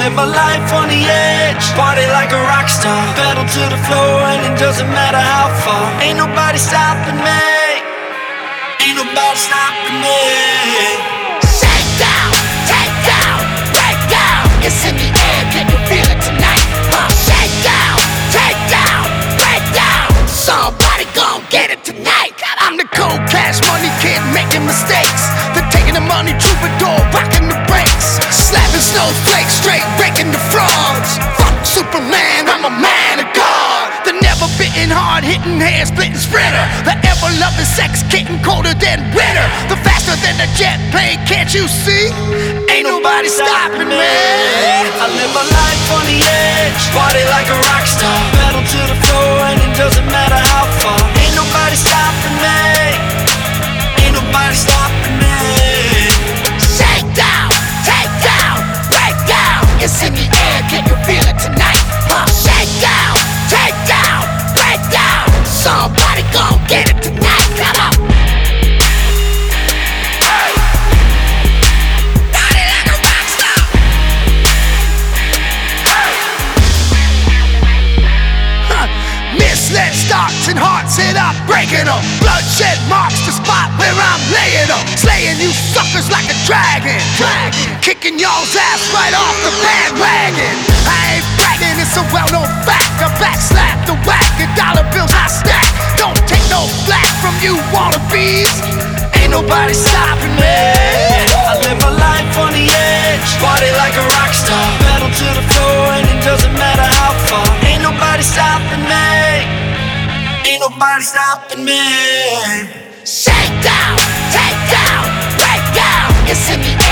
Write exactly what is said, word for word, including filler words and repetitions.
live my life on the edge, party like a rock star, pedal to the floor and it doesn't matter how far. Ain't nobody stopping me, ain't nobody stopping me. Shake down, take down, break down. It's in the air, can you feel it tonight? Huh? Shake down, take down, break down. Somebody gon' get it tonight. I'm the cold cash money kid making mistakes. They're taking the money troubadour, rocking the brakes, slapping snowflakes, straight breaking the frauds. Fuck Superman, I'm a man of God. The never bitten, hard hitting, hair splitting sprinter. The ever loving sex kitten colder than winter. The faster than a jet plane, can't you see? Ain't nobody stopping me. I live my life on the edge, party like a rock star, pedal to the floor and it doesn't matter how far. Ain't nobody stopping me, ain't nobody stopping me. Shake down, take down, break down. It's in the air, can you feel it tonight? Huh? Shake down, take down, break down. Somebody gon' get it tonight, come on. Hey. Party like a rock star. Hey. Huh. Misled starts and hearts hit up, breaking them. Bloodshed marks the spot where I'm laying them. Slaying you suckers like a dragon. Dragon. Kicking y'all's ass right off the bandwagon. I ain't bragging, it's a well-known fact. I backslap the whack and dollar bills I stack. Don't take no flack from you wannabes. Ain't nobody stopping me. I live my life on the edge, party like a rock star, pedal to the floor and it doesn't matter how far. Ain't nobody stopping me, ain't nobody stopping me. Shake down, take down, break down. It's in the